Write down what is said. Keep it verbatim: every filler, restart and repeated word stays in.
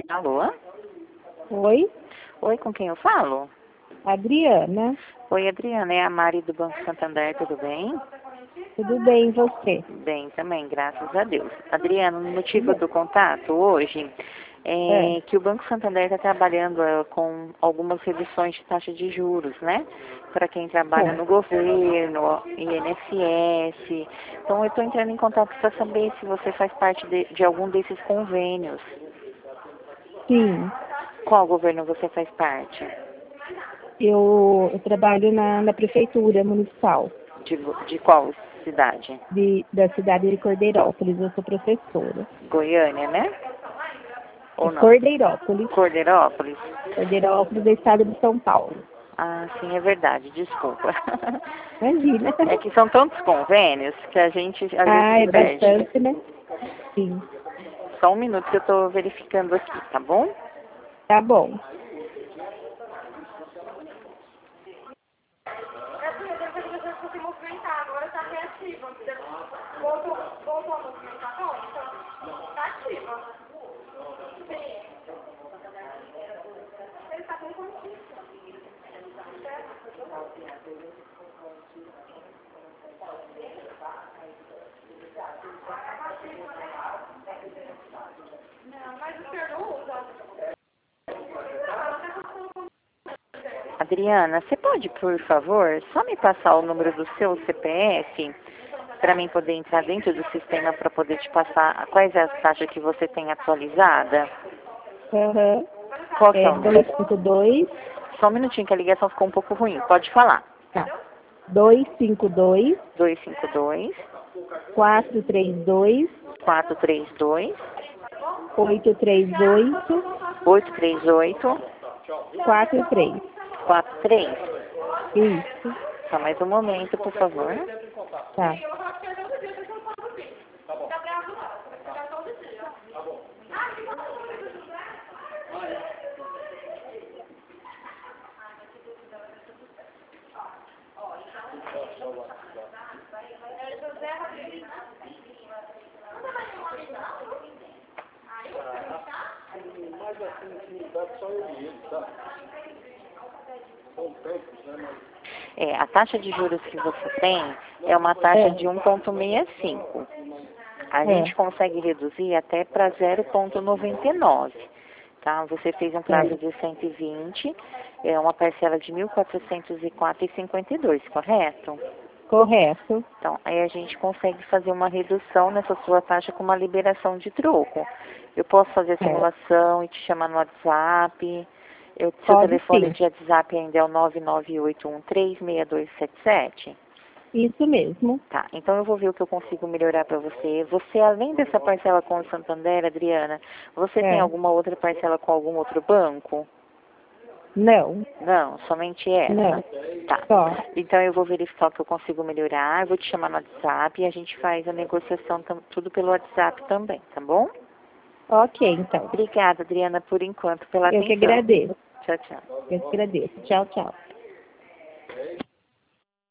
Alô? Oi, Oi, com quem eu falo? Adriana. Oi, Adriana, é a Mari do Banco Santander, tudo bem? Tudo bem, e você? Bem também, graças a Deus. Adriana, o motivo Bom, do contato hoje é, é que o Banco Santander está trabalhando eh, com algumas reduções de taxa de juros, né? Para quem trabalha bom, no governo, I N S S. Então, eu estou entrando em contato para saber se você faz parte de, de algum desses convênios. sim, Qual governo você faz parte? eu, eu trabalho na, na prefeitura municipal De, de qual cidade? de, da cidade de Cordeirópolis. Eu sou professora. Goiânia, né? É Ou não? Cordeirópolis, Cordeirópolis? Cordeirópolis do estado de São Paulo. Ah, sim, é verdade, desculpa. Imagina. É que são tantos convênios que a gente às Ah, vezes é perde. bastante, né? Sim, Só um minuto que eu estou verificando aqui, tá bom? tá bom. Adriana, você pode, por favor, só me passar o número do seu C P F para mim poder entrar dentro do sistema para poder te passar quais é as taxas que você tem atualizada? Aham. Qual que é É o dois número? cinco dois, Só um minutinho que a ligação ficou um pouco ruim. Pode falar. tá. dois cinco dois, dois cinco dois, quatro três dois, quatro três dois, oito três oito, oito três oito, quatro três. quatro três. Isso, Só mais um momento, por favor. tá. Mas assim, intimidade só eu e ele, tá? São tempos, né? Mas... É, a taxa de juros que você tem é uma taxa É, de um vírgula sessenta e cinco. A é, gente consegue reduzir até para zero vírgula noventa e nove. Tá? Você fez um é, prazo de cento e vinte, é uma parcela de mil quatrocentos e quatro reais e cinquenta e dois, correto? correto. Então, aí a gente consegue fazer uma redução nessa sua taxa com uma liberação de troco. Eu posso fazer a É, simulação e te chamar no WhatsApp. Eu, seu pode telefone sim. de WhatsApp ainda é o nove nove oito um três seis dois sete sete? Isso mesmo. Tá, então eu vou ver o que eu consigo melhorar para você. Você, além dessa parcela com o Santander, Adriana, você tem É, alguma outra parcela com algum outro banco? não, Não, somente essa. não, Tá. só. Então eu vou verificar o que eu consigo melhorar, vou te chamar no WhatsApp e a gente faz a negociação tam- tudo pelo WhatsApp também, tá bom? Ok, então. Obrigada, Adriana, por enquanto, pela Eu que atenção. agradeço. Tchau, tchau. Eu que agradeço. Tchau, tchau.